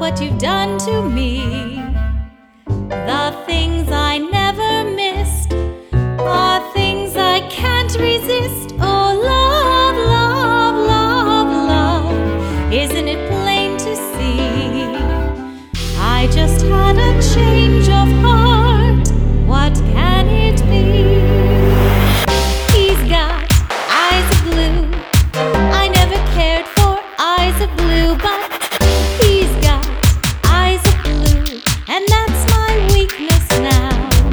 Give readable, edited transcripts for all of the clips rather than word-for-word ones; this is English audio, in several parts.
what you've done to me. The things I never missed are things I can't resist. Oh, love, love, love, love, isn't it plain to see? I just had a change of heart. What can it be? He's got eyes of blue. I never cared for eyes of blue, but he's got eyes of blue, and that's my weakness now.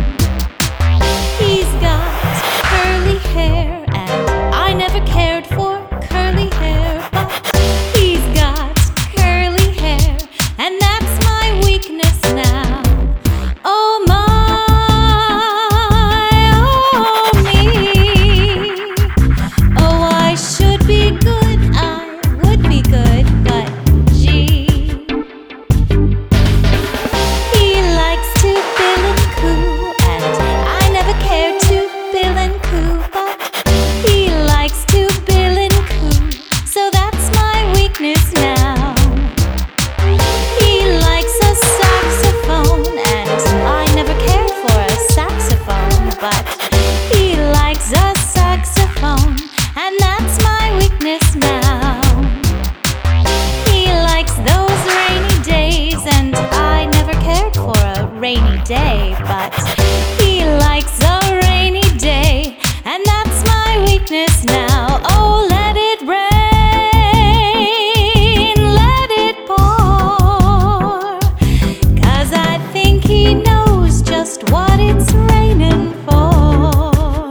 He's got curly hair, and I never cared for curly hair, but he's got curly hair, and that's my weakness now. Oh my, oh me. Oh, I should be good, I would be good, but gee. He likes to bill and coo, and I never cared to bill and coo, but he likes to bill and coo, so that's my weakness now. He likes a saxophone, and I never cared for a saxophone, but he likes a saxophone, and that's my weakness now. He likes those rainy days, and I never cared for a rainy day, but he likes a rainy day, and that's my weakness now. Oh, let it rain, let it pour, 'cause I think he knows just what it's raining for.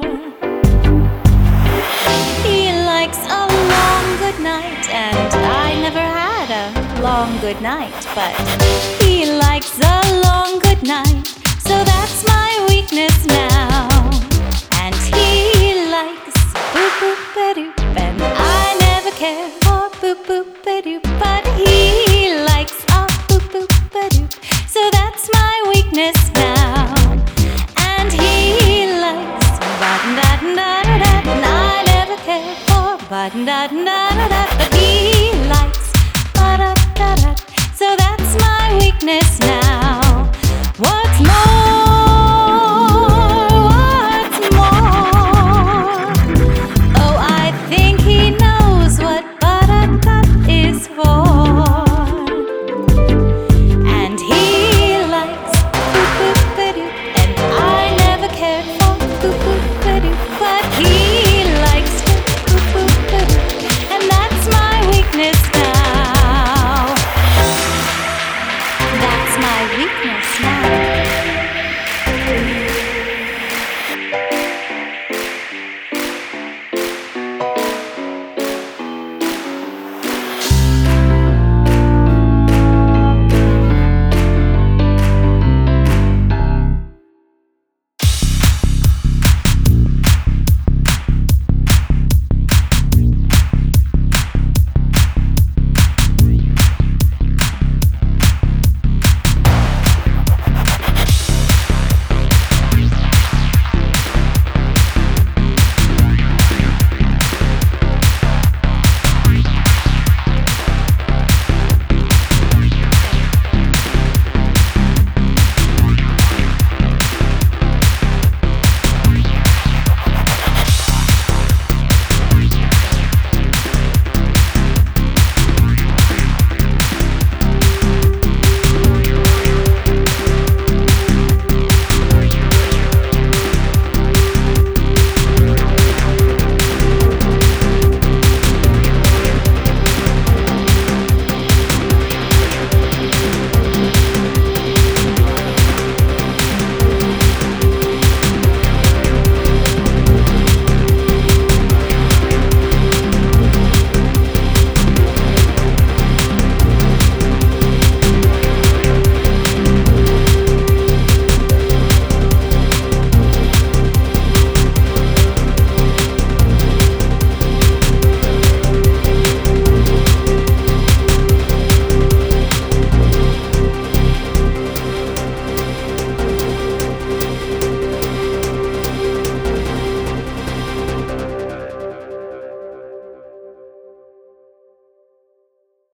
He likes a long good night, and I never had a long good night, but he likes a long good night, so that's my weakness now. And he likes boop boop a doop, and I never cared for boop boop a doop, but he